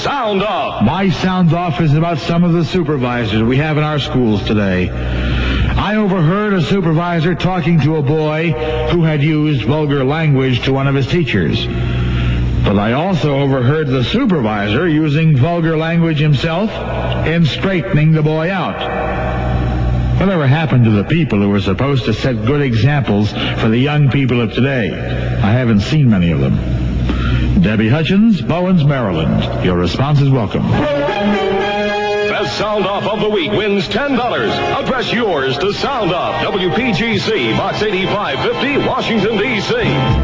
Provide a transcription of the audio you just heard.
Sound Off. My Sound Off is about some of the supervisors we have in our schools today. I overheard a supervisor talking to a boy who had used vulgar language to one of his teachers. But I also overheard the supervisor using vulgar language himself and straightening the boy out. Whatever happened to the people who were supposed to set good examples for the young people of today? I haven't seen many of them. Debbie Hutchins, Bowens, Maryland. Your response is welcome. Best Sound Off of the Week wins $10. Address yours to Sound Off, WPGC, Box 8550, Washington, D.C.